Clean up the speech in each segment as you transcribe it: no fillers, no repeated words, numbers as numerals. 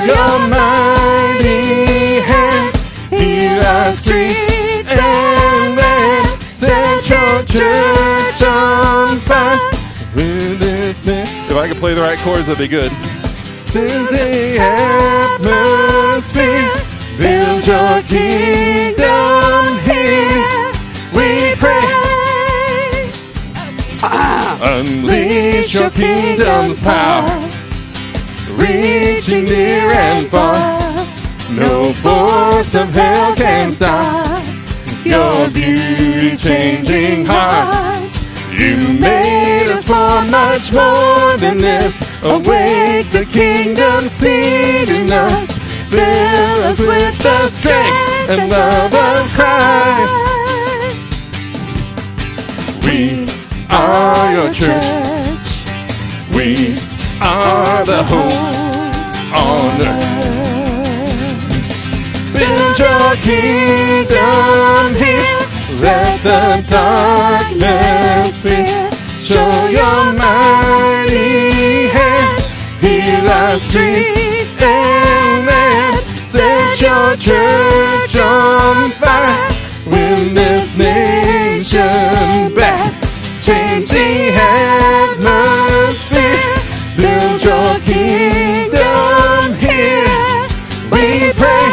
your mighty hand. Heal our streets and then set your church on fire. If I could play the right chords, that'd be good. In the atmosphere, build your kingdom here. We pray. Unleash your kingdom's power, reaching near and far. No force of hell can stop your beauty-changing heart. You made us for much more than this. Awake the kingdom seed in us. Fill us with the strength and love of Christ. We are your church. We are the hope on earth. Build your kingdom here. Let the darkness fear. Show your mighty hand. Heal our streets and let set your church on fire. Win this nation back. Change the atmosphere. Build your kingdom here. We pray.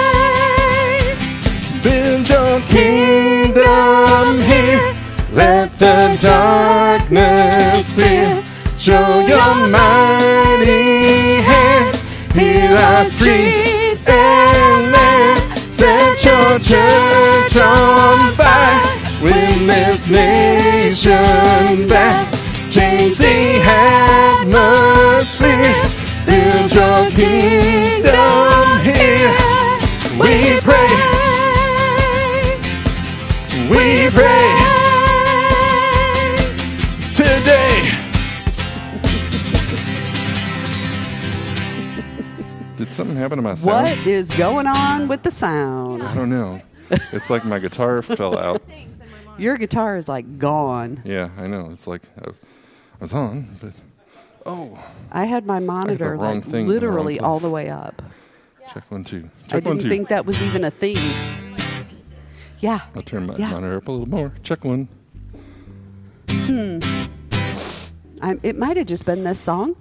Build your kingdom here. Let the darkness fear. Show your mighty hand. Heal our streets and let set your church on fire. Win this nation back. Change the atmosphere. Build your kingdom here. We pray. We pray. Today. Did something happen to my sound? What is going on with the sound? I don't know. It's like my guitar fell out. Your guitar is like gone. Yeah, I know. It's like I was on, but I had my monitor like literally all the way up. Check 1 2. I didn't think that was even a thing. Yeah. I'll turn my monitor up a little more. Check 1. It might have just been this song.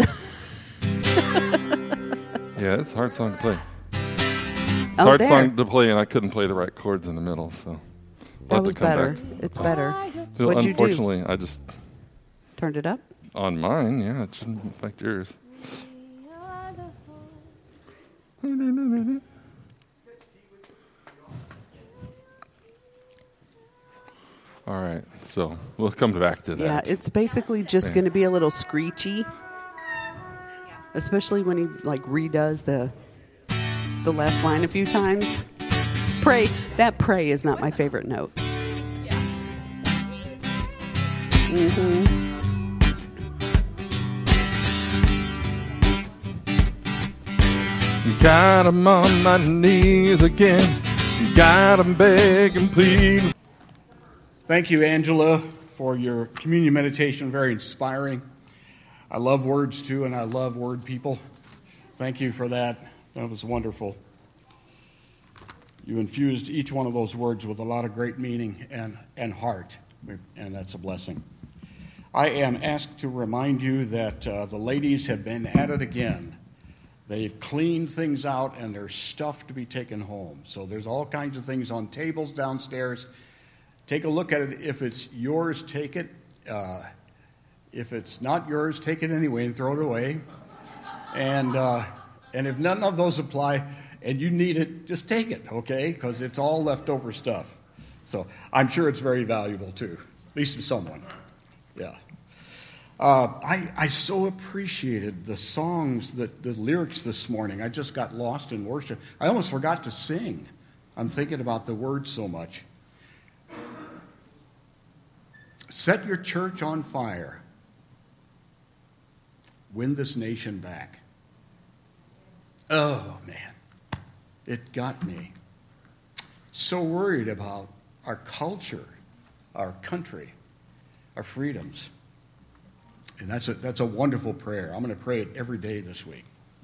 Yeah, it's a hard song to play. It's a Oh, hard there. song to play, and I couldn't play the right chords in the middle, so That was better. It's better. So What'd you do? unfortunately, I just Turned it up? on mine. Yeah, it shouldn't affect yours. All right, so we'll come back to that. Yeah, it's basically just going to be a little screechy, especially when he like redoes the last line a few times. Pray. That pray is not my favorite note. God, I'm on my knees again. God, I'm begging, please. Thank you, Angela, for your communion meditation. Very inspiring. I love words, too, and I love word people. Thank you for that. That was wonderful. You infused each one of those words with a lot of great meaning and heart, and that's a blessing. I am asked to remind you that the ladies have been at it again. They've cleaned things out, and there's stuff to be taken home. So there's all kinds of things on tables downstairs. Take a look at it. If it's yours, take it. If it's not yours, take it anyway and throw it away. And if none of those apply and you need it, just take it, okay? Because it's all leftover stuff. So I'm sure it's very valuable, too, at least to someone. Yeah. I so appreciated the songs, the lyrics this morning. I just got lost in worship. I almost forgot to sing. I'm thinking about the words so much. Set your church on fire. Win this nation back. Oh, man. It got me. So worried about our culture, our country, our freedoms. And that's a wonderful prayer. I'm going to pray it every day this week.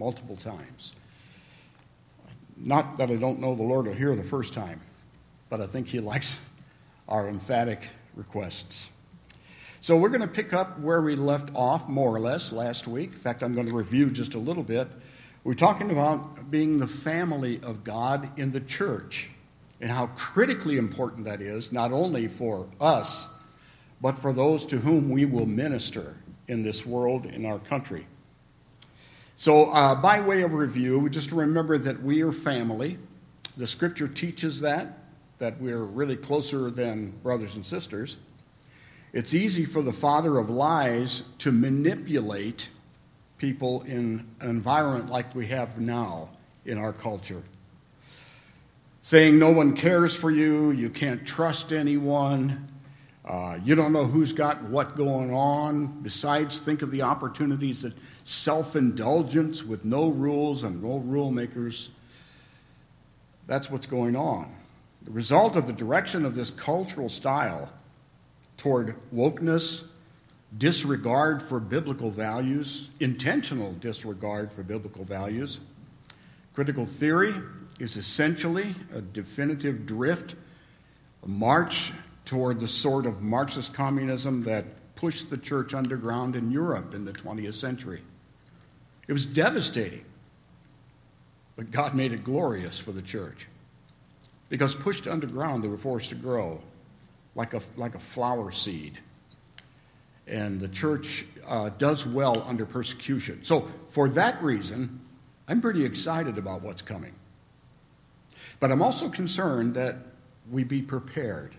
multiple times. Not that I don't know the Lord will hear the first time, but I think he likes our emphatic requests. So we're going to pick up where we left off, more or less, last week. In fact, I'm going to review just a little bit. We're talking about being the family of God in the church and how critically important that is, not only for us, but for those to whom we will minister in this world, in our country. So by way of review, just remember that we are family. The Scripture teaches that we're really closer than brothers and sisters. It's easy for the father of lies to manipulate people in an environment like we have now in our culture. Saying no one cares for you, you can't trust anyone, you don't know who's got what going on. Besides, think of the opportunities that self-indulgence with no rules and no rule makers. That's what's going on. The result of the direction of this cultural style toward wokeness, disregard for biblical values, intentional disregard for biblical values. Critical theory is essentially a definitive drift, a march toward the sort of Marxist communism that pushed the church underground in Europe in the 20th century. It was devastating, but God made it glorious for the church. Because pushed underground, they were forced to grow like a flower seed. And the church does well under persecution. So for that reason, I'm pretty excited about what's coming. But I'm also concerned that we be prepared.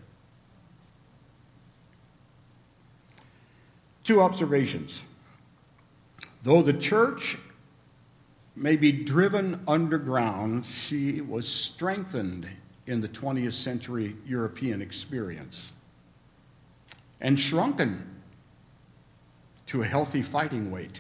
Two observations. Though the church may be driven underground, she was strengthened in the 20th century European experience and shrunken to a healthy fighting weight.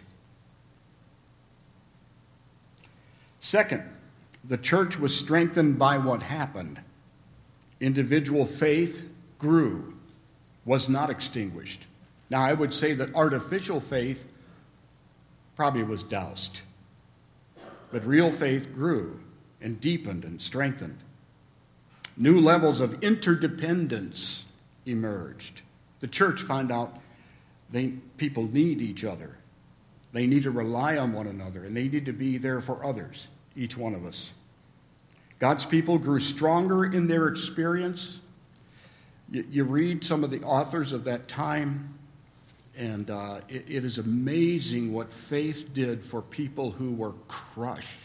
Second, the church was strengthened by what happened. Individual faith grew, was not extinguished. Now, I would say that artificial faith probably was doused, but real faith grew and deepened and strengthened. New levels of interdependence emerged. The church found out people need each other. They need to rely on one another, and they need to be there for others, each one of us. God's people grew stronger in their experience. You read some of the authors of that time, and it is amazing what faith did for people who were crushed.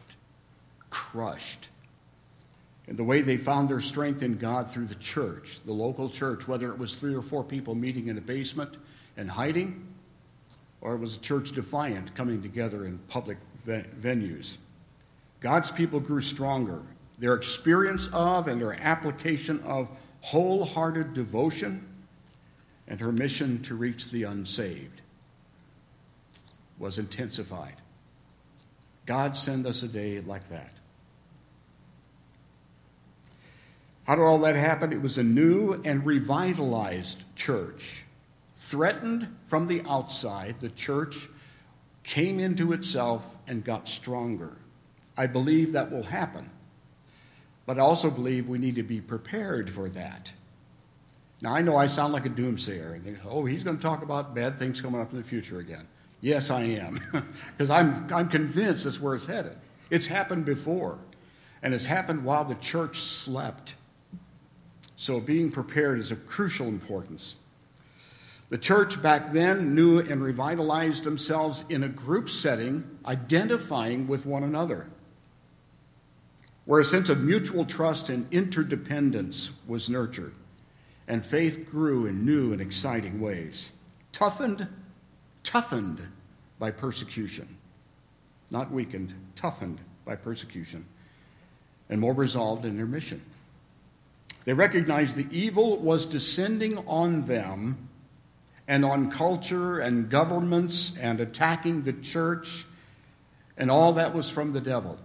And the way they found their strength in God through the church, the local church, whether it was 3 or 4 people meeting in a basement and hiding, or it was a church defiant coming together in public venues. God's people grew stronger. Their experience of and their application of wholehearted devotion and her mission to reach the unsaved was intensified. God send us a day like that. How did all that happen? It was a new and revitalized church. Threatened from the outside, the church came into itself and got stronger. I believe that will happen. But I also believe we need to be prepared for that. Now, I know I sound like a doomsayer. And think, he's going to talk about bad things coming up in the future again. Yes, I am. Because I'm convinced that's where it's headed. It's happened before. And it's happened while the church slept. So being prepared is of crucial importance. The church back then knew and revitalized themselves in a group setting, identifying with one another, where a sense of mutual trust and interdependence was nurtured, and faith grew in new and exciting ways. Toughened by persecution. Not weakened, toughened by persecution, and more resolved in their mission. They recognized the evil was descending on them and on culture and governments and attacking the church, and all that was from the devil.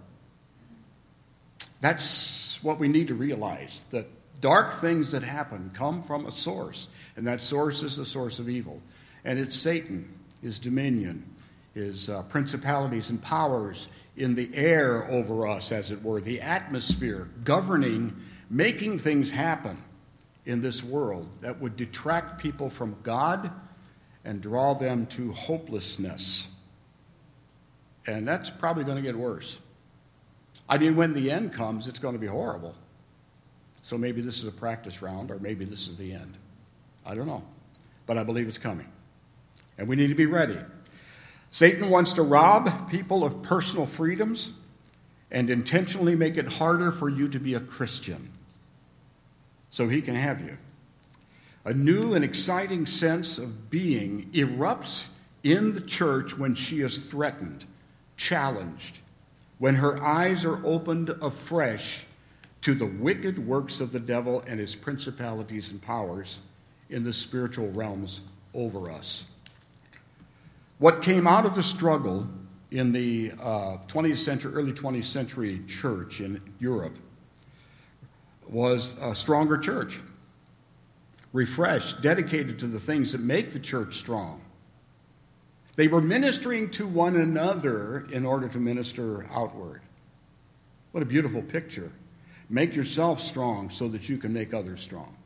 That's what we need to realize, that dark things that happen come from a source, and that source is the source of evil. And it's Satan, his dominion, his principalities and powers in the air over us, as it were, the atmosphere, governing, making things happen in this world that would detract people from God and draw them to hopelessness. And that's probably going to get worse. I mean, when the end comes, it's going to be horrible. So maybe this is a practice round, or maybe this is the end. I don't know. But I believe it's coming. And we need to be ready. Satan wants to rob people of personal freedoms and intentionally make it harder for you to be a Christian so he can have you. A new and exciting sense of being erupts in the church when she is threatened, challenged, when her eyes are opened afresh to the wicked works of the devil and his principalities and powers in the spiritual realms over us. What came out of the struggle in the 20th century, early 20th century church in Europe was a stronger church, refreshed, dedicated to the things that make the church strong. They were ministering to one another in order to minister outward. What a beautiful picture. Make yourself strong so that you can make others strong.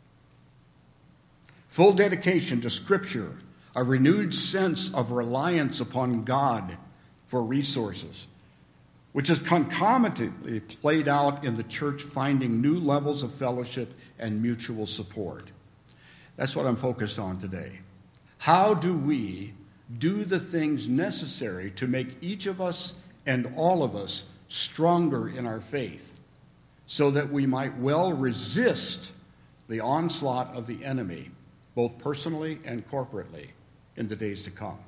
Full dedication to Scripture, a renewed sense of reliance upon God for resources, which is concomitantly played out in the church finding new levels of fellowship and mutual support. That's what I'm focused on today. How do we do the things necessary to make each of us and all of us stronger in our faith so that we might well resist the onslaught of the enemy, both personally and corporately, in the days to come?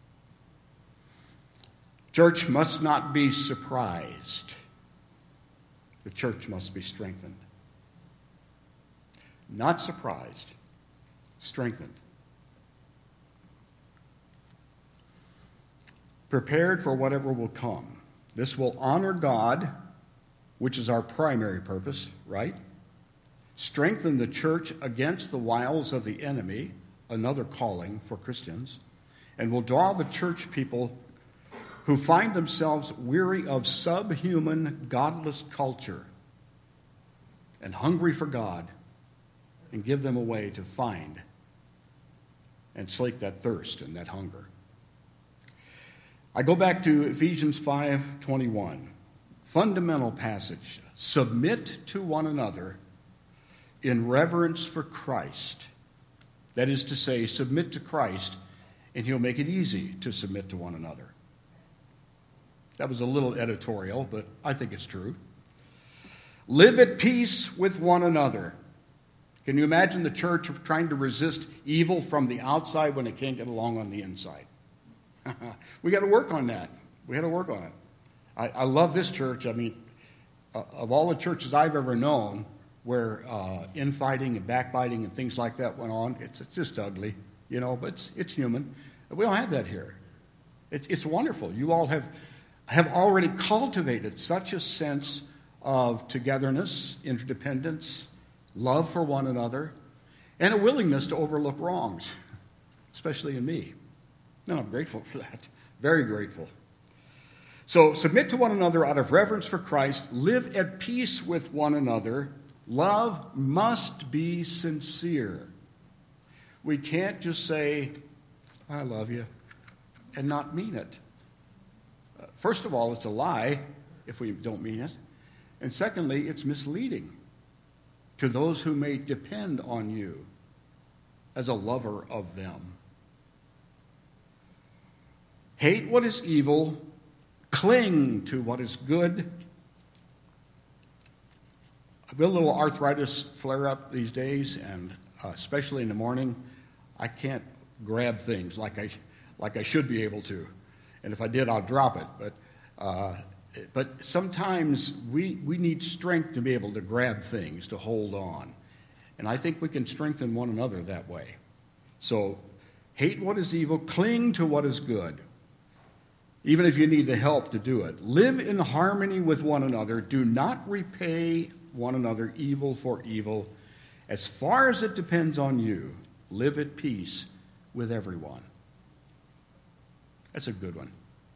Church must not be surprised. The church must be strengthened. Not surprised, strengthened. Prepared for whatever will come. This will honor God, which is our primary purpose, right? Strengthen the church against the wiles of the enemy, another calling for Christians, and will draw the church people who find themselves weary of subhuman, godless culture and hungry for God, and give them a way to find and slake that thirst and that hunger. I go back to Ephesians 5:21, fundamental passage. Submit to one another in reverence for Christ. That is to say, submit to Christ, and he'll make it easy to submit to one another. That was a little editorial, but I think it's true. Live at peace with one another. Can you imagine the church trying to resist evil from the outside when it can't get along on the inside? We got to work on that. We got to work on it. I love this church. I mean, of all the churches I've ever known where infighting and backbiting and things like that went on, it's just ugly, you know, but it's human. We don't have that here. It's wonderful. You all have already cultivated such a sense of togetherness, interdependence, love for one another, and a willingness to overlook wrongs, especially in me. And I'm grateful for that. Very grateful. So submit to one another out of reverence for Christ. Live at peace with one another. Love must be sincere. We can't just say, I love you, and not mean it. First of all, it's a lie if we don't mean it. And secondly, it's misleading to those who may depend on you as a lover of them. Hate what is evil, cling to what is good. I've got a little arthritis flare up these days, and especially in the morning, I can't grab things like I should be able to. And if I did, I'll drop it. But sometimes we need strength to be able to grab things, to hold on. And I think we can strengthen one another that way. So hate what is evil, cling to what is good, even if you need the help to do it. Live in harmony with one another. Do not repay one another evil for evil. As far as it depends on you, live at peace with everyone. That's a good one.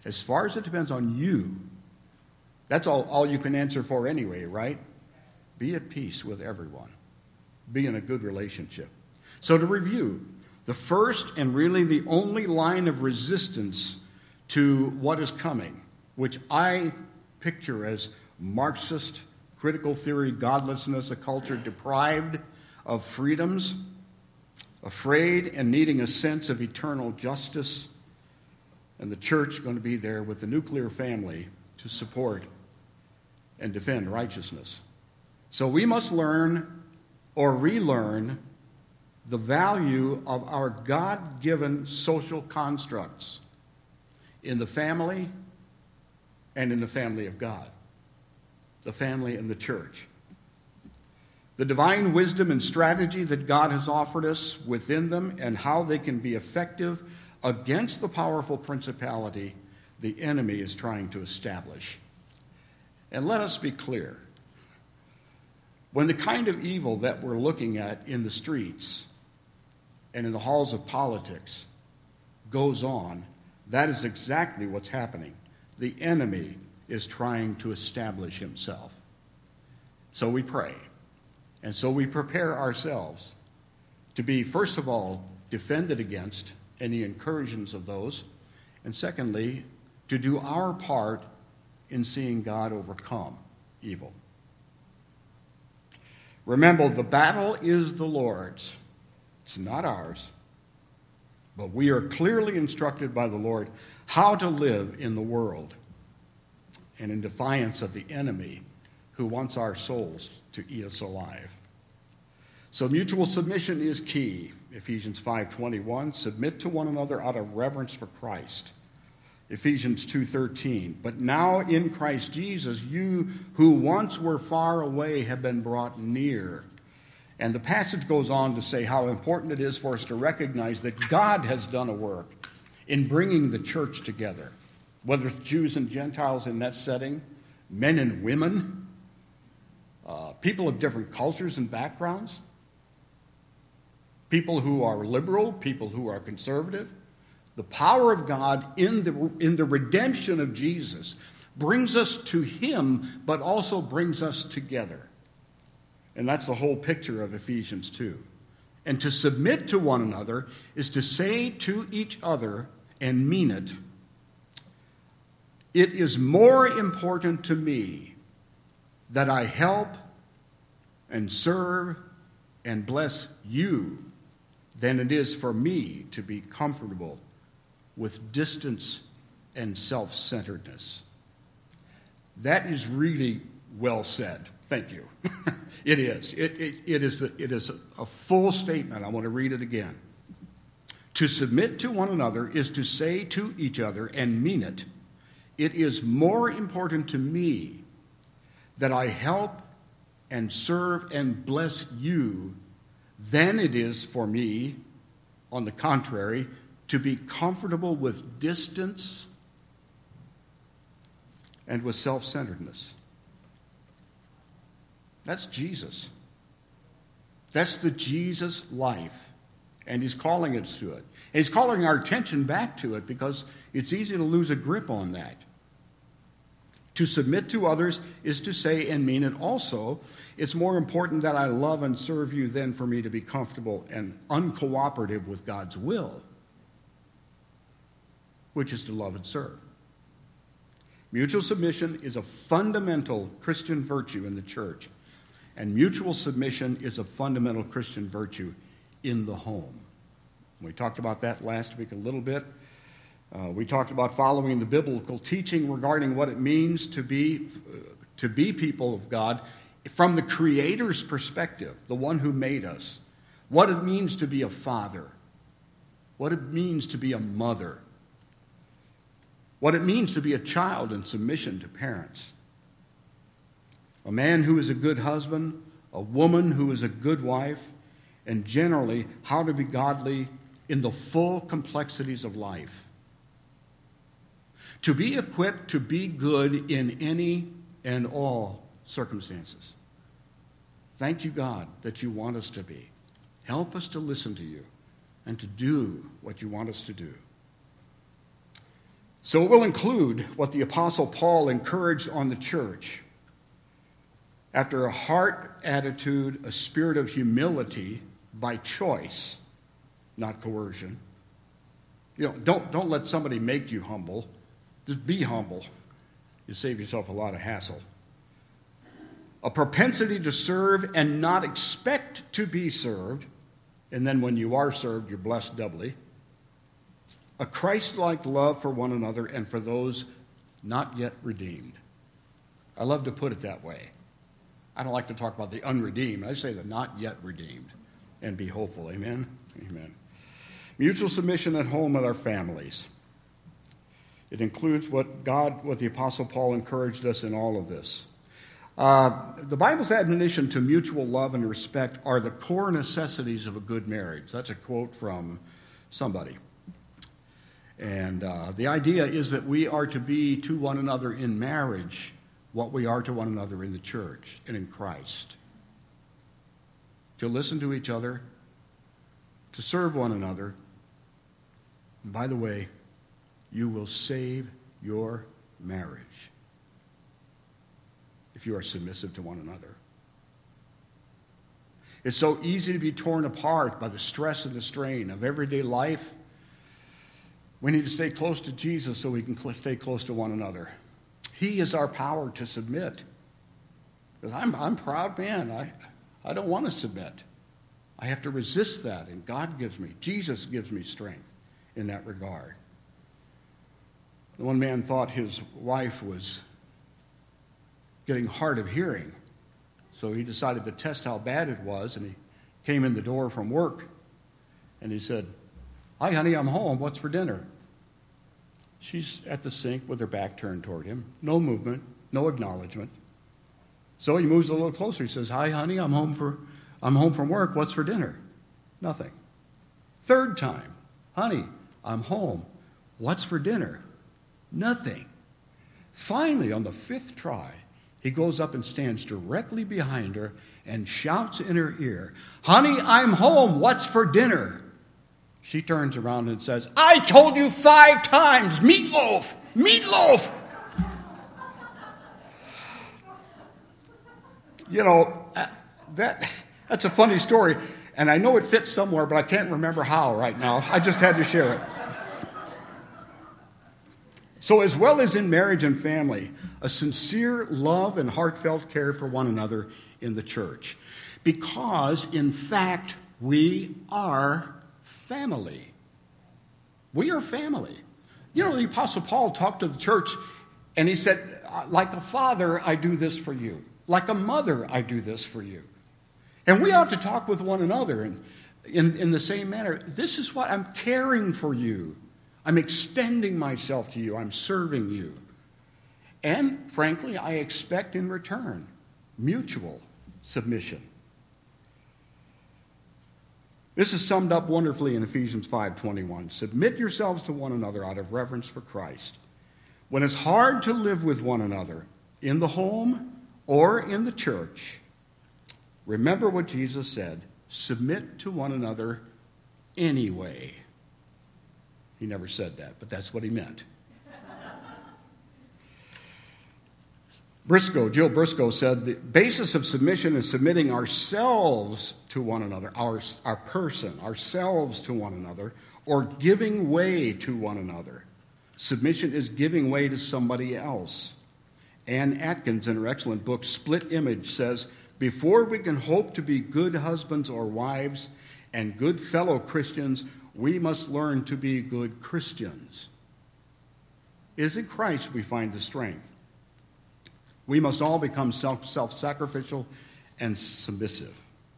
As far as it depends on you, that's all you can answer for anyway, right? Be at peace with everyone. Be in a good relationship. So to review, the first and really the only line of resistance to what is coming, which I picture as Marxist, critical theory, godlessness, a culture deprived of freedoms, afraid and needing a sense of eternal justice, and the church going to be there with the nuclear family to support and defend righteousness. So we must learn or relearn the value of our God-given social constructs in the family and in the family of God, the family and the church. The divine wisdom and strategy that God has offered us within them and how they can be effective against the powerful principality the enemy is trying to establish. And let us be clear. When the kind of evil that we're looking at in the streets and in the halls of politics goes on, that is exactly what's happening. The enemy is trying to establish himself. So we pray. And so we prepare ourselves to be, first of all, defended against any incursions of those, and secondly, to do our part in seeing God overcome evil. Remember, the battle is the Lord's. It's not ours. But we are clearly instructed by the Lord how to live in the world and in defiance of the enemy who wants our souls to eat us alive. So mutual submission is key. Ephesians 5:21, submit to one another out of reverence for Christ. Ephesians 2:13, but now in Christ Jesus, you who once were far away have been brought near. And the passage goes on to say how important it is for us to recognize that God has done a work in bringing the church together, whether it's Jews and Gentiles in that setting, men and women, people of different cultures and backgrounds, people who are liberal, people who are conservative. The power of God in the redemption of Jesus brings us to him, but also brings us together. And that's the whole picture of Ephesians 2. And to submit to one another is to say to each other and mean it, it is more important to me that I help and serve and bless you than it is for me to be comfortable with distance and self-centeredness. That is really well said. Thank you. It is. It is a full statement. I want to read it again. To submit to one another is to say to each other and mean it, it is more important to me that I help and serve and bless you than it is for me, on the contrary, to be comfortable with distance and with self-centeredness. That's Jesus. That's the Jesus life. And he's calling us to it. And he's calling our attention back to it because it's easy to lose a grip on that. To submit to others is to say and mean it also. It's more important that I love and serve you than for me to be comfortable and uncooperative with God's will, which is to love and serve. Mutual submission is a fundamental Christian virtue in the church, and mutual submission is a fundamental Christian virtue in the home. We talked about that last week a little bit. We talked about following the biblical teaching regarding what it means to be people of God from the Creator's perspective, the one who made us. What it means to be a father. What it means to be a mother. What it means to be a child in submission to parents. A man who is a good husband, a woman who is a good wife, and generally how to be godly in the full complexities of life. To be equipped to be good in any and all circumstances. Thank you, God, that you want us to be. Help us to listen to you and to do what you want us to do. So it will include what the Apostle Paul encouraged on the church. After a heart attitude, a spirit of humility by choice, not coercion. Don't let somebody make you humble. Just be humble. You save yourself a lot of hassle. A propensity to serve and not expect to be served. And then when you are served, you're blessed doubly. A Christ-like love for one another and for those not yet redeemed. I love to put it that way. I don't like to talk about the unredeemed. I say the not yet redeemed. And be hopeful. Amen? Amen. Mutual submission at home with our families. It includes what the Apostle Paul encouraged us in all of this. The Bible's admonition to mutual love and respect are the core necessities of a good marriage. That's a quote from somebody. And the idea is that we are to be to one another in marriage what we are to one another in the church and in Christ. To listen to each other, to serve one another. And by the way, you will save your marriage if you are submissive to one another. It's so easy to be torn apart by the stress and the strain of everyday life. We need to stay close to Jesus so we can stay close to one another. He is our power to submit. Because I'm a proud man. I don't want to submit. I have to resist that, and Jesus gives me strength in that regard. The one man thought his wife was getting hard of hearing, so he decided to test how bad it was, and he came in the door from work, and he said, "Hi, honey, I'm home. What's for dinner?" She's at the sink with her back turned toward him. No movement, no acknowledgement. So he moves a little closer. He says, "Hi, honey, I'm home from work. What's for dinner?" Nothing. Third time, "Honey, I'm home. What's for dinner?" Nothing. Finally, on the fifth try, he goes up and stands directly behind her and shouts in her ear, "Honey, I'm home. What's for dinner?" She turns around and says, "I told you 5 times, meatloaf, meatloaf." That's a funny story, and I know it fits somewhere, but I can't remember how right now. I just had to share it. So as well as in marriage and family, a sincere love and heartfelt care for one another in the church. Because, in fact, we are family. We are family. The Apostle Paul talked to the church, and he said, "Like a father, I do this for you. Like a mother, I do this for you." And we ought to talk with one another in the same manner. This is what I'm caring for you. I'm extending myself to you. I'm serving you. And, frankly, I expect in return mutual submission. This is summed up wonderfully in Ephesians 5:21. Submit yourselves to one another out of reverence for Christ. When it's hard to live with one another in the home or in the church, remember what Jesus said, submit to one another anyway. He never said that, but that's what he meant. Jill Briscoe said, the basis of submission is submitting ourselves to one another, our person, ourselves to one another, or giving way to one another. Submission is giving way to somebody else. Ann Atkins, in her excellent book, Split Image, says, before we can hope to be good husbands or wives and good fellow Christians, we must learn to be good Christians. It is in Christ we find the strength. We must all become self-sacrificial and submissive.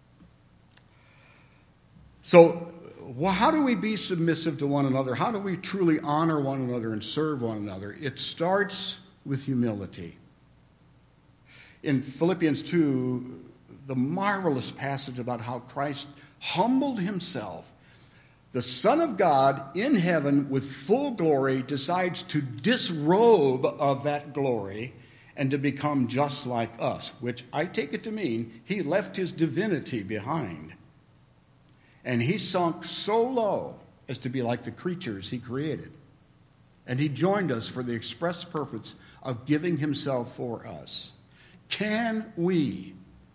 So, how do we be submissive to one another? How do we truly honor one another and serve one another? It starts with humility. In Philippians 2, the marvelous passage about how Christ humbled himself, the Son of God in heaven with full glory decides to disrobe of that glory and to become just like us, which I take it to mean he left his divinity behind. And he sunk so low as to be like the creatures he created. And he joined us for the express purpose of giving himself for us. Can we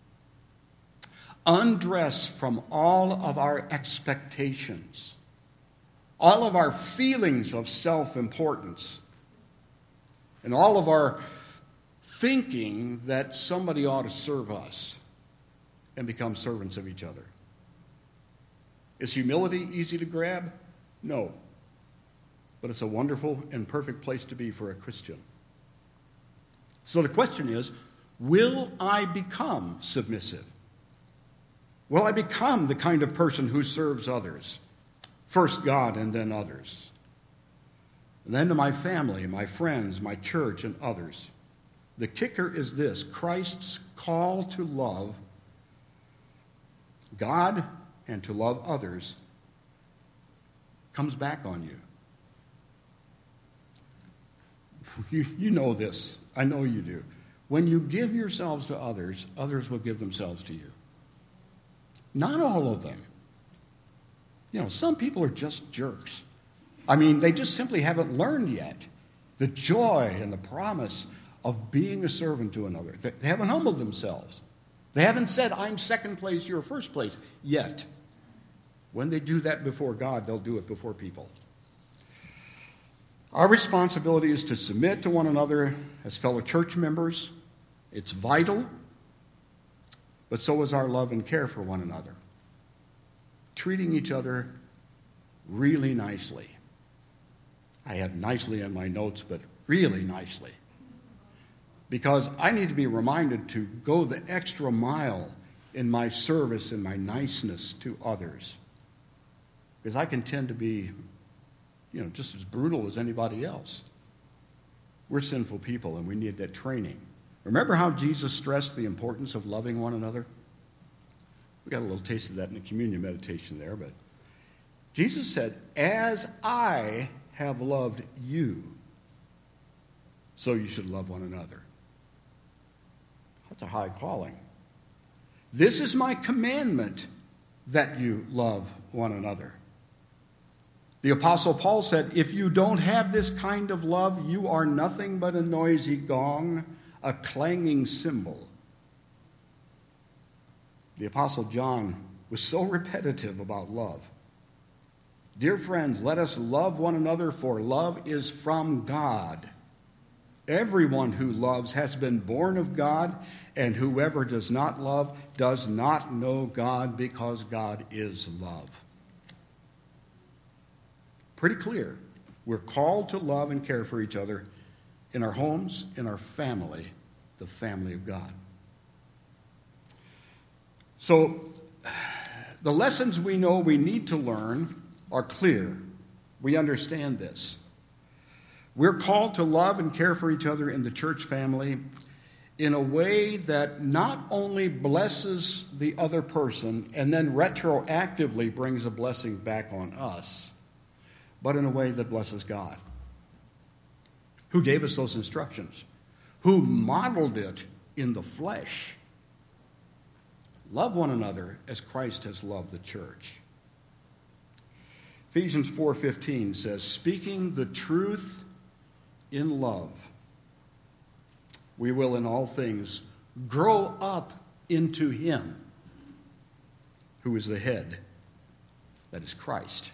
undress from all of our expectations, all of our feelings of self-importance, and all of our thinking that somebody ought to serve us, and become servants of each other? Is humility easy to grab? No. But it's a wonderful and perfect place to be for a Christian. So the question is, will I become submissive? Will I become the kind of person who serves others? First God and then others. And then to my family, my friends, my church, and others. The kicker is this: Christ's call to love God and to love others comes back on you. You know this. I know you do. When you give yourselves to others, others will give themselves to you. Not all of them. You know, some people are just jerks. I mean, they just simply haven't learned yet the joy and the promise of being a servant to another. They haven't humbled themselves. They haven't said, I'm second place, you're first place, yet. When they do that before God, they'll do it before people. Our responsibility is to submit to one another as fellow church members. It's vital, but so is our love and care for one another. Treating each other really nicely. I had nicely in my notes, but really nicely. Because I need to be reminded to go the extra mile in my service and my niceness to others. Because I can tend to be, just as brutal as anybody else. We're sinful people and we need that training. Remember how Jesus stressed the importance of loving one another? We got a little taste of that in the communion meditation there, but Jesus said, as I have loved you, so you should love one another. That's a high calling. This is my commandment, that you love one another. The Apostle Paul said, if you don't have this kind of love, you are nothing but a noisy gong, a clanging cymbal. The Apostle John was so repetitive about love. Dear friends, let us love one another, for love is from God. Everyone who loves has been born of God, and whoever does not love does not know God, because God is love. Pretty clear. We're called to love and care for each other in our homes, in our family, the family of God. So, the lessons we know we need to learn are clear. We understand this. We're called to love and care for each other in the church family in a way that not only blesses the other person and then retroactively brings a blessing back on us, but in a way that blesses God, who gave us those instructions, who modeled it in the flesh. Love one another as Christ has loved the church. Ephesians 4:15 says, speaking the truth in love, we will in all things grow up into him who is the head, that is Christ.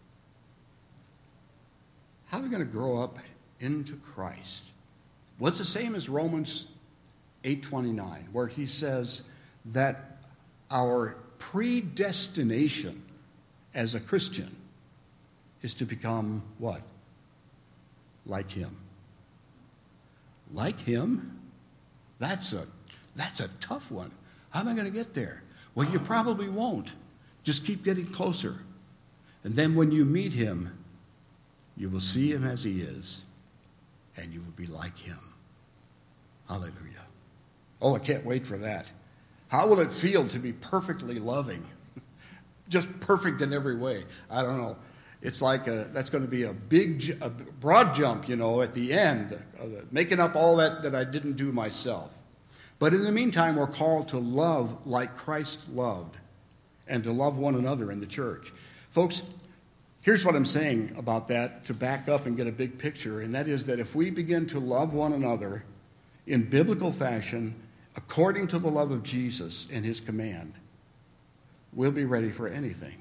How are we going to grow up into Christ? Well, it's the same as Romans 8:29, where he says that our predestination as a Christian is to become what? Like him. Like him? That's a tough one. How am I going to get there? Well, you probably won't. Just keep getting closer. And then when you meet him, you will see him as he is, and you will be like him. Hallelujah. Oh, I can't wait for that. How will it feel to be perfectly loving? Just perfect in every way. I don't know. It's like that's going to be a broad jump, at the end, making up all that I didn't do myself. But in the meantime, we're called to love like Christ loved, and to love one another in the church. Folks, Here's what I'm saying about that to back up and get a big picture, and that is that if we begin to love one another in biblical fashion, according to the love of Jesus and his command, we'll be ready for anything.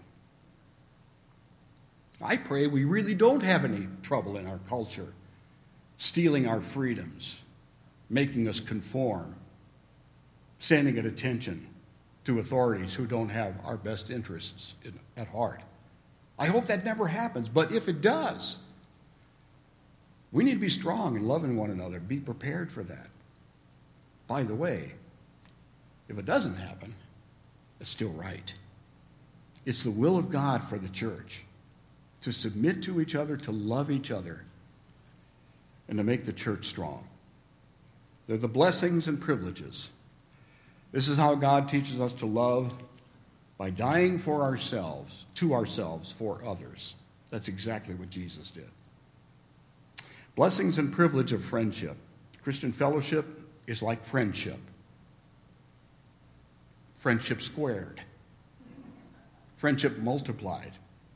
I pray we really don't have any trouble in our culture stealing our freedoms, making us conform, standing at attention to authorities who don't have our best interests at heart. I hope that never happens, but if it does, we need to be strong in loving one another. Be prepared for that. By the way, if it doesn't happen, it's still right. It's the will of God for the church to submit to each other, to love each other, and to make the church strong. They're the blessings and privileges. This is how God teaches us to love, by dying for ourselves, to ourselves, for others. That's exactly what Jesus did. Blessings and privilege of friendship. Christian fellowship is like friendship. Friendship squared. Friendship multiplied.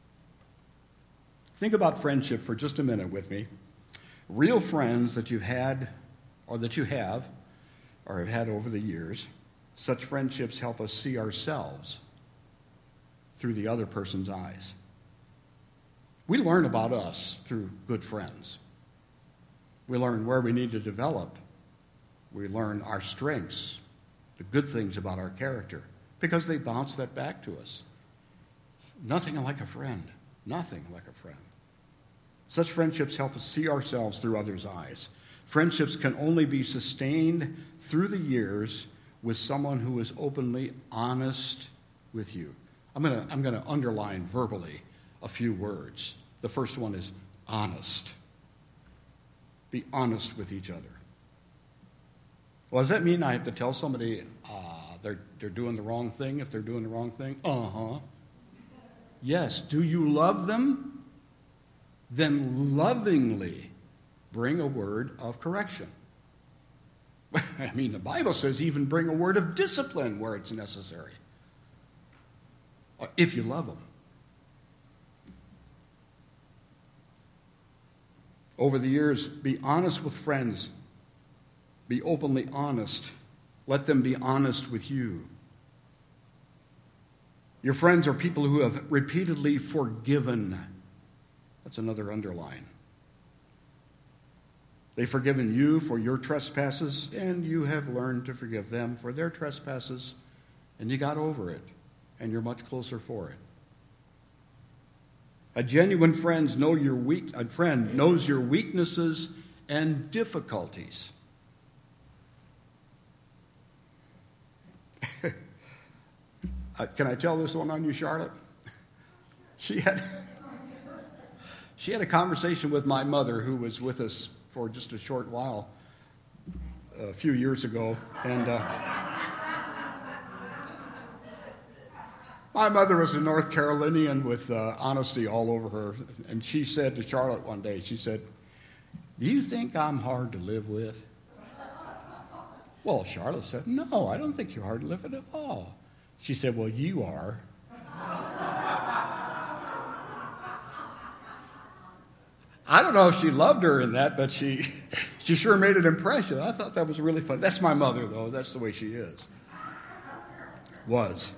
Think about friendship for just a minute with me. Real friends that you've had, or that you have, or have had over the years, such friendships help us see ourselves through the other person's eyes. We learn about us through good friends. We learn where we need to develop. We learn our strengths, the good things about our character, because they bounce that back to us. Nothing like a friend. Nothing like a friend. Such friendships help us see ourselves through others' eyes. Friendships can only be sustained through the years with someone who is openly honest with you. I'm going to underline verbally a few words. The first one is honest. Be honest with each other. Well, does that mean I have to tell somebody they're doing the wrong thing if they're doing the wrong thing? Yes. Do you love them? Then lovingly bring a word of correction. I mean, the Bible says even bring a word of discipline where it's necessary. If you love them. Over the years, be honest with friends. Be openly honest. Let them be honest with you. Your friends are people who have repeatedly forgiven. That's another underline. They've forgiven you for your trespasses, and you have learned to forgive them for their trespasses, and you got over it, and you're much closer for it. A genuine friend knows your weaknesses and difficulties. Can I tell this one on you, Charlotte? She had a conversation with my mother, who was with us for just a short while a few years ago, and my mother was a North Carolinian with honesty all over her, and she said to Charlotte one day, she said, "Do you think I'm hard to live with?" Well, Charlotte said, "No, I don't think you're hard to live with at all." She said, "Well, you are." I don't know if she loved her in that, but she sure made an impression. I thought that was really fun. That's my mother, though. That's the way she is. Was.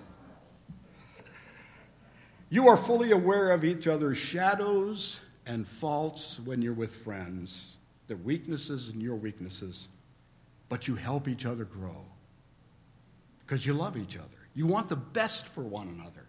You are fully aware of each other's shadows and faults when you're with friends, their weaknesses and your weaknesses, but you help each other grow because you love each other. You want the best for one another.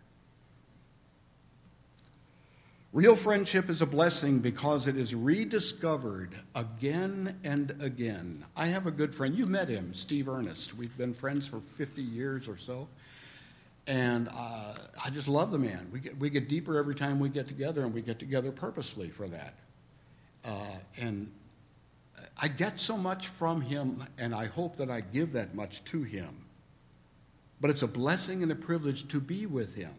Real friendship is a blessing because it is rediscovered again and again. I have a good friend. You've met him, Steve Ernest. We've been friends for 50 years or so. And I just love the man. We get deeper every time we get together, and we get together purposely for that. And I get so much from him, and I hope that I give that much to him. But it's a blessing and a privilege to be with him.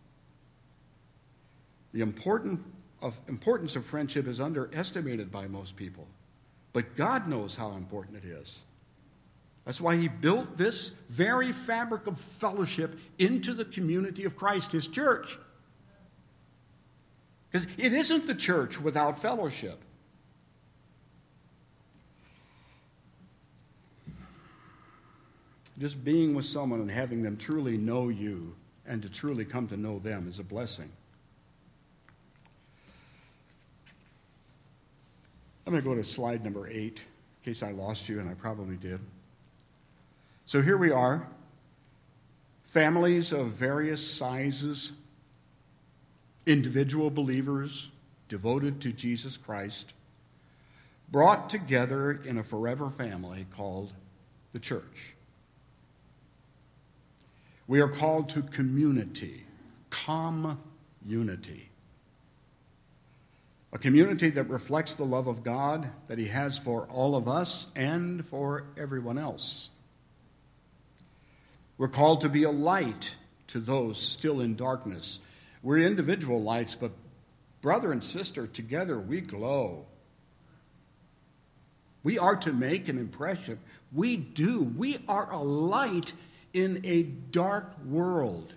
The importance of friendship is underestimated by most people. But God knows how important it is. That's why he built this very fabric of fellowship into the community of Christ, his church. Because it isn't the church without fellowship. Just being with someone and having them truly know you and to truly come to know them is a blessing. I'm going to go to slide number 8, in case I lost you, and I probably did. So here we are, families of various sizes, individual believers devoted to Jesus Christ, brought together in a forever family called the church. We are called to community, community. A community that reflects the love of God that He has for all of us and for everyone else. We're called to be a light to those still in darkness. We're individual lights, but brother and sister, together we glow. We are to make an impression. We do. We are a light in a dark world.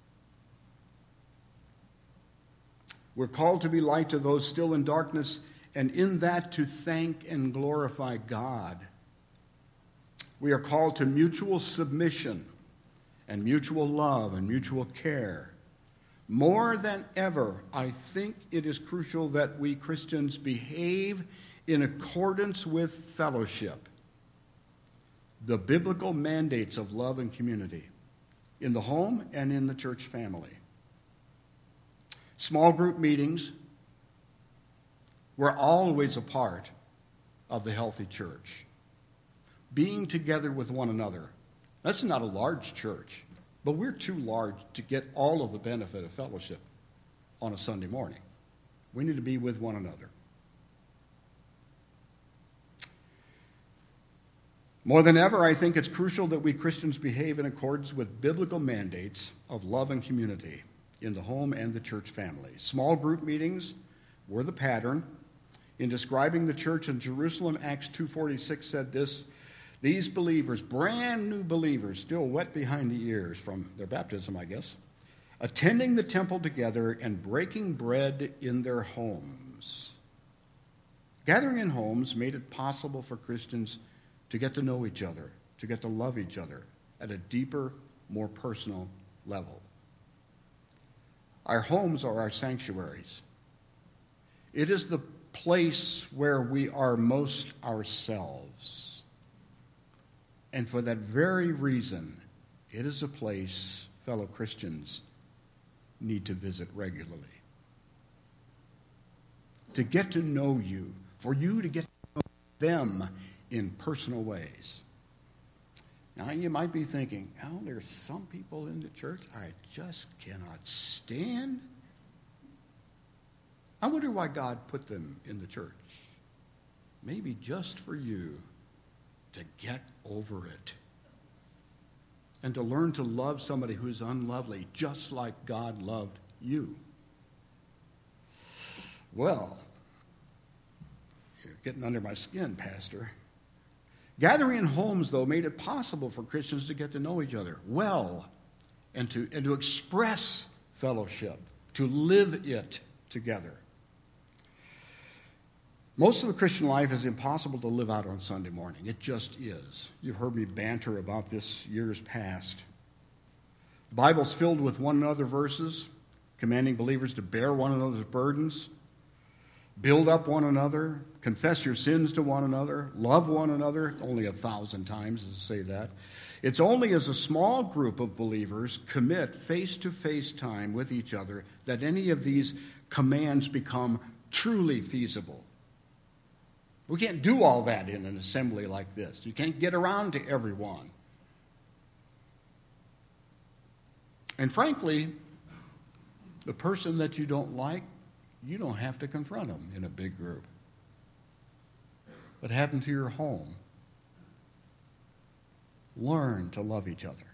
We're called to be light to those still in darkness, and in that to thank and glorify God. We are called to mutual submission and mutual love and mutual care. More than ever, I think it is crucial that we Christians behave in accordance with fellowship, the biblical mandates of love and community, in the home and in the church family. Small group meetings were always a part of the healthy church. Being together with one another. That's not a large church, but we're too large to get all of the benefit of fellowship on a Sunday morning. We need to be with one another. More than ever, I think it's crucial that we Christians behave in accordance with biblical mandates of love and community in the home and the church family. Small group meetings were the pattern. In describing the church in Jerusalem, Acts 2:46 said this: these believers, brand new believers, still wet behind the ears from their baptism, I guess, attending the temple together and breaking bread in their homes. Gathering in homes made it possible for Christians to get to know each other, to get to love each other at a deeper, more personal level. Our homes are our sanctuaries. It is the place where we are most ourselves. And for that very reason, it is a place fellow Christians need to visit regularly. To get to know you, for you to get to know them in personal ways. Now, you might be thinking, oh, there's some people in the church I just cannot stand. I wonder why God put them in the church. Maybe just for you to get over it and to learn to love somebody who's unlovely just like God loved you. Well, you're getting under my skin, Pastor. Gathering in homes, though, made it possible for Christians to get to know each other well and to express fellowship, to live it together. Most of the Christian life is impossible to live out on Sunday morning. It just is. You've heard me banter about this years past. The Bible's filled with one another verses, commanding believers to bear one another's burdens, build up one another, confess your sins to one another, love one another. Only 1,000 times to say that. It's only as a small group of believers commit face-to-face time with each other that any of these commands become truly feasible. We can't do all that in an assembly like this. You can't get around to everyone. And frankly, the person that you don't like, you don't have to confront them in a big group. But head into your home. Learn to love each other.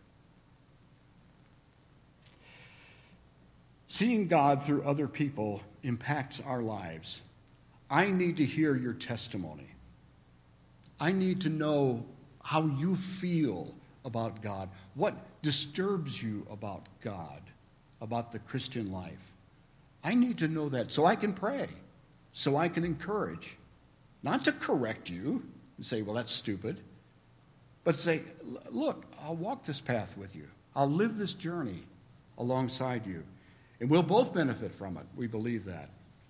Seeing God through other people impacts our lives. I need to hear your testimony. I need to know how you feel about God. What disturbs you about God, about the Christian life? I need to know that so I can pray, so I can encourage. Not to correct you and say, well, that's stupid, but say, look, I'll walk this path with you. I'll live this journey alongside you. And we'll both benefit from it. We believe that.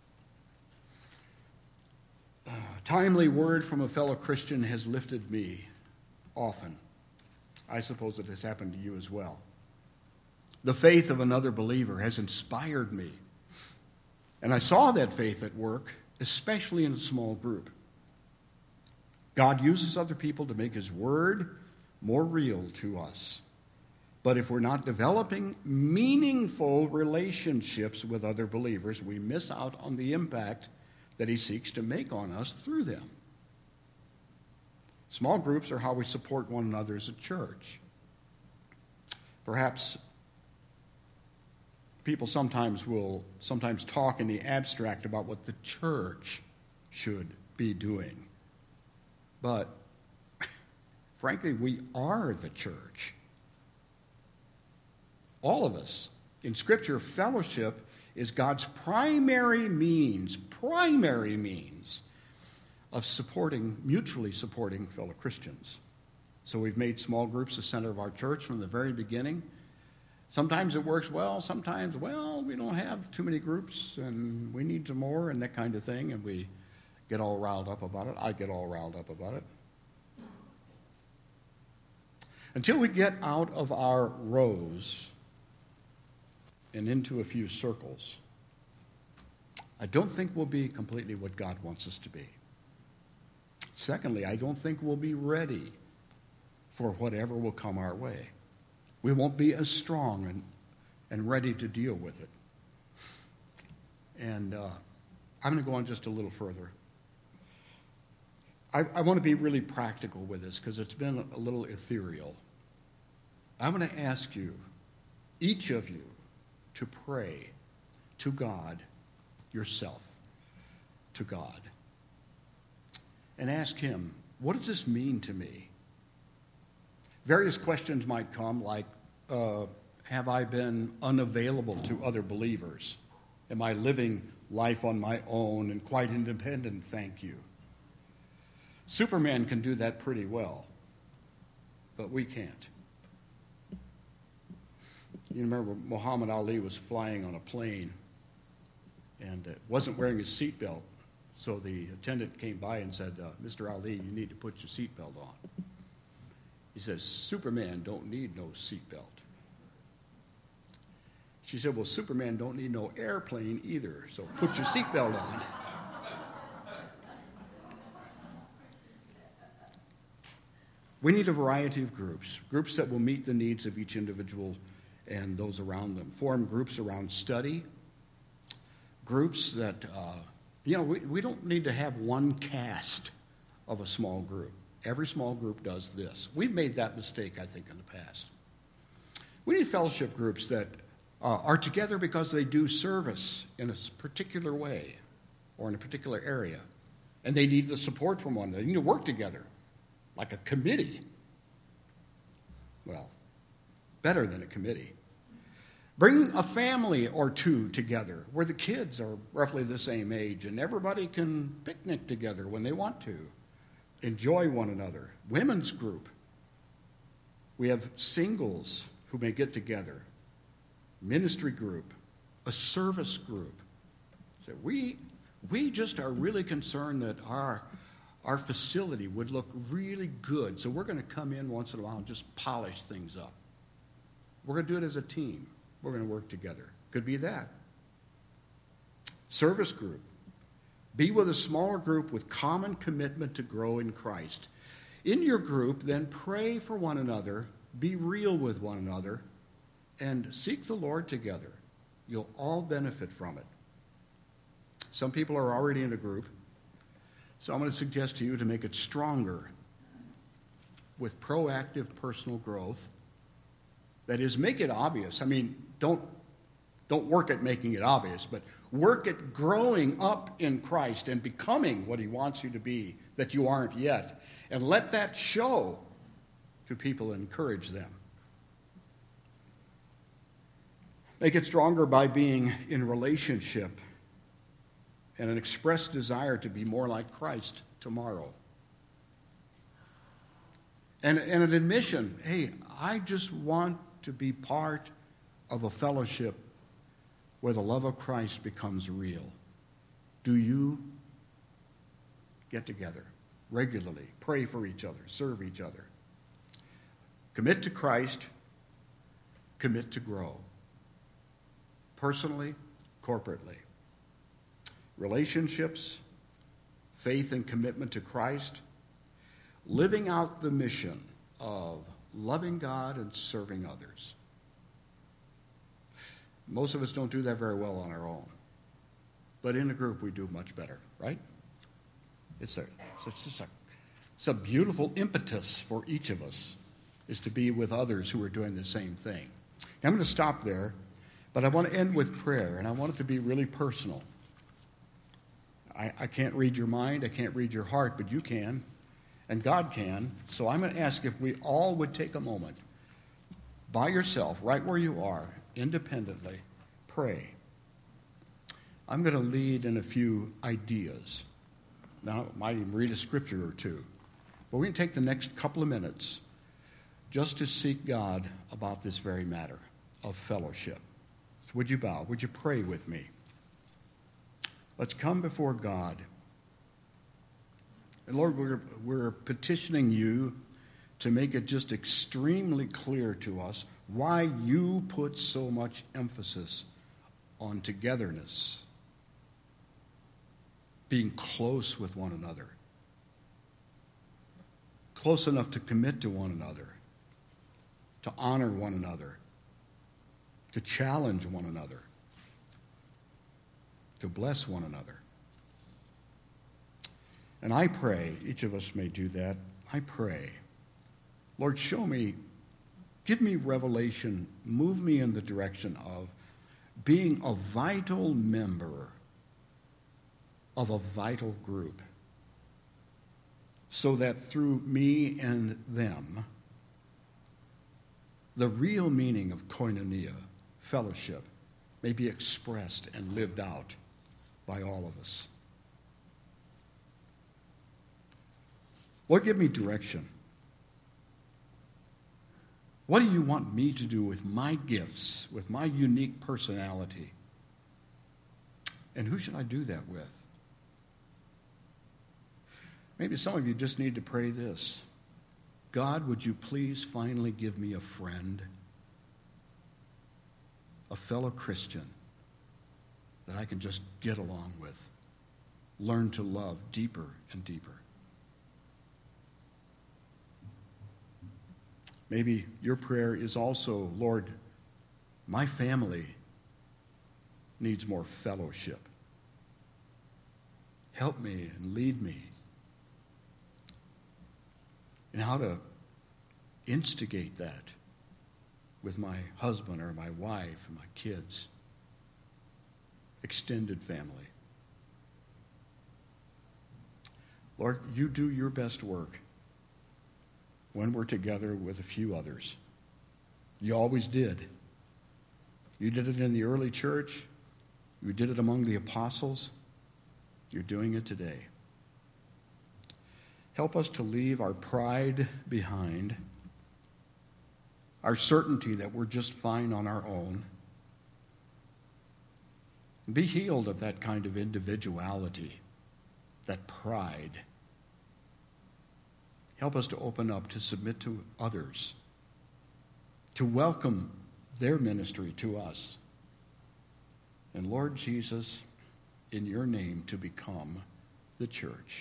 A timely word from a fellow Christian has lifted me often. I suppose it has happened to you as well. The faith of another believer has inspired me. And I saw that faith at work, especially in a small group. God uses other people to make his word more real to us. But if we're not developing meaningful relationships with other believers, we miss out on the impact that he seeks to make on us through them. Small groups are how we support one another as a church. Perhaps people sometimes talk in the abstract about what the church should be doing. But frankly, we are the church. All of us. In Scripture, fellowship is God's primary means of mutually supporting fellow Christians. So we've made small groups the center of our church from the very beginning. Sometimes it works well, sometimes, we don't have too many groups and we need some more and that kind of thing, and we get all riled up about it. I get all riled up about it. Until we get out of our rows and into a few circles, I don't think we'll be completely what God wants us to be. Secondly, I don't think we'll be ready for whatever will come our way. We won't be as strong and ready to deal with it. And I'm going to go on just a little further. I want to be really practical with this because it's been a little ethereal. I'm going to ask you, each of you, to pray to God yourself, to God, and ask him, what does this mean to me? Various questions might come like, have I been unavailable to other believers? Am I living life on my own and quite independent? Thank you. Superman can do that pretty well, but we can't. You remember Muhammad Ali was flying on a plane and wasn't wearing his seatbelt. So the attendant came by and said, Mr. Ali, you need to put your seatbelt on. He says, Superman don't need no seatbelt. She said, well, Superman don't need no airplane either, so put your seatbelt on. We need a variety of groups that will meet the needs of each individual and those around them. Form groups around study, groups that, we don't need to have one cast of a small group. Every small group does this. We've made that mistake, I think, in the past. We need fellowship groups that are together because they do service in a particular way or in a particular area. And they need the support from one another. They need to work together like a committee. Well, better than a committee. Bring a family or two together where the kids are roughly the same age and everybody can picnic together when they want to. Enjoy one another. Women's group. We have singles who may get together. Ministry group. A service group. So we just are really concerned that our facility would look really good. So we're going to come in once in a while and just polish things up. We're going to do it as a team. We're going to work together. Could be that. Service group. Be with a smaller group with common commitment to grow in Christ. In your group, then pray for one another, be real with one another, and seek the Lord together. You'll all benefit from it. Some people are already in a group, so I'm going to suggest to you to make it stronger with proactive personal growth. That is, make it obvious. I mean, don't work at making it obvious, but work at growing up in Christ and becoming what he wants you to be that you aren't yet. And let that show to people and encourage them. Make it stronger by being in relationship and an expressed desire to be more like Christ tomorrow. And an admission, hey, I just want to be part of a fellowship where the love of Christ becomes real. Do you get together regularly, pray for each other, serve each other? Commit to Christ, commit to grow. Personally, corporately. Relationships, faith and commitment to Christ, living out the mission of loving God and serving others. Most of us don't do that very well on our own. But in a group, we do much better, right? It's a beautiful impetus for each of us, is to be with others who are doing the same thing. I'm going to stop there, but I want to end with prayer, and I want it to be really personal. I can't read your mind, I can't read your heart, but you can, and God can. So I'm going to ask if we all would take a moment, by yourself, right where you are, independently, pray. I'm going to lead in a few ideas. Now, I might even read a scripture or two. But we can take the next couple of minutes just to seek God about this very matter of fellowship. So would you bow? Would you pray with me? Let's come before God. And Lord, we're petitioning you to make it just extremely clear to us why you put so much emphasis on togetherness, being close with one another, close enough to commit to one another, to honor one another, to challenge one another, to bless one another. And I pray, each of us may do that, I pray, Lord, show me, give me revelation, move me in the direction of being a vital member of a vital group, so that through me and them, the real meaning of koinonia, fellowship, may be expressed and lived out by all of us. Lord, give me direction. What do you want me to do with my gifts, with my unique personality? And who should I do that with? Maybe some of you just need to pray this. God, would you please finally give me a friend, a fellow Christian that I can just get along with, learn to love deeper and deeper. Maybe your prayer is also, Lord, my family needs more fellowship. Help me and lead me in how to instigate that with my husband or my wife and my kids, extended family. Lord, you do your best work when we're together with a few others. You always did. You did it in the early church. You did it among the apostles. You're doing it today. Help us to leave our pride behind, our certainty that we're just fine on our own. Be healed of that kind of individuality, that pride. Help us to open up, to submit to others, to welcome their ministry to us. And Lord Jesus, in your name, to become the church.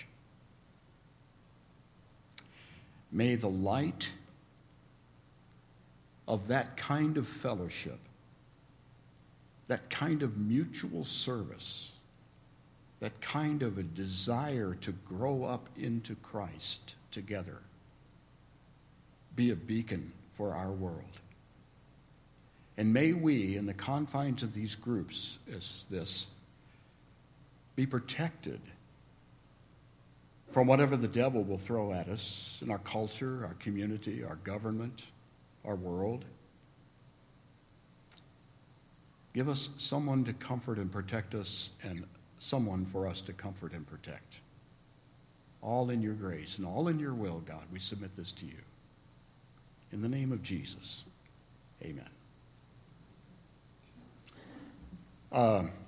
May the light of that kind of fellowship, that kind of mutual service, that kind of a desire to grow up into Christ together, be a beacon for our world. And may we, in the confines of these groups as this, be protected from whatever the devil will throw at us in our culture, our community, our government, our world. Give us someone to comfort and protect us, and someone for us to comfort and protect. All in your grace and all in your will, God, we submit this to you. In the name of Jesus, amen.